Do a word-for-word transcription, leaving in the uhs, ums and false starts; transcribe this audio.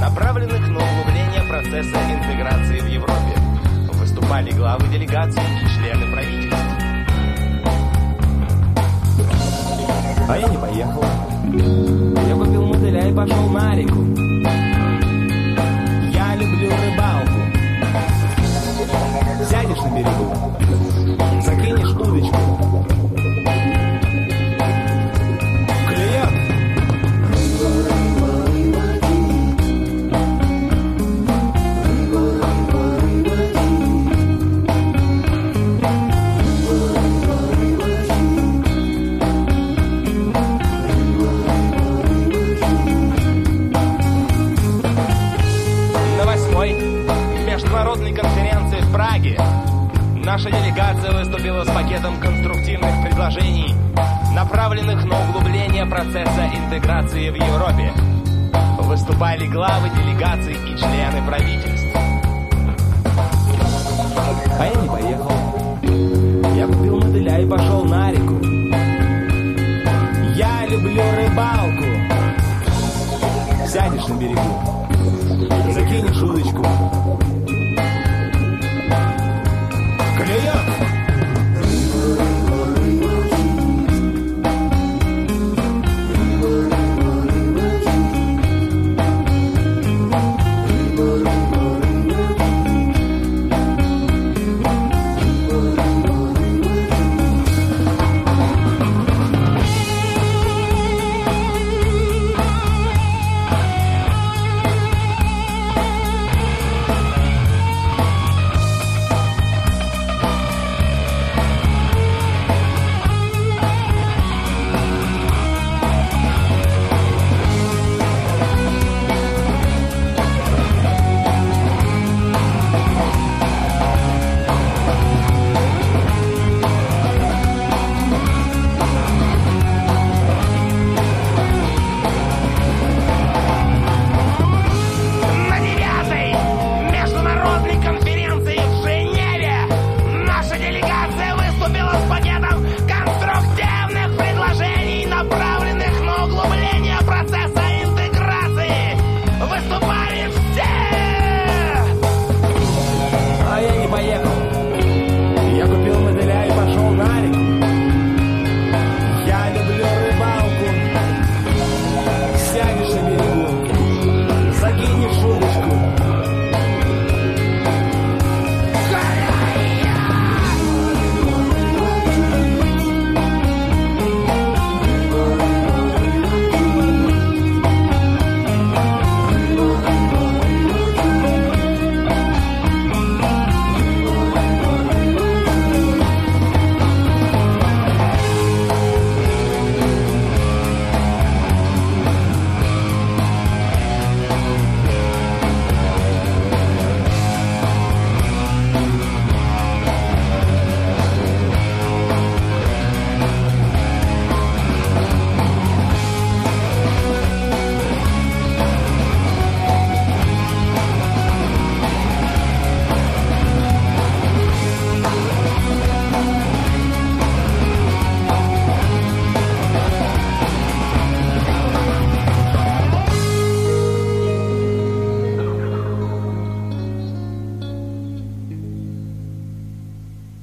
направленных на углубление процесса интеграции в Европе. Выступали главы делегаций и члены правительства. А я не поехал. Я купил мотыля и пошел на реку. Я люблю рыбалку. Сядешь на берегу, закинешь удочку. Клюет. Международной конференции в Праге наша делегация выступила с пакетом конструктивных предложений, направленных на углубление процесса интеграции в Европе. Выступали главы делегаций и члены правительств. А я не поехал. Я купил мотыля и пошел на реку. Я люблю рыбалку. Сядешь на берегу, закинешь удочку. Клюет.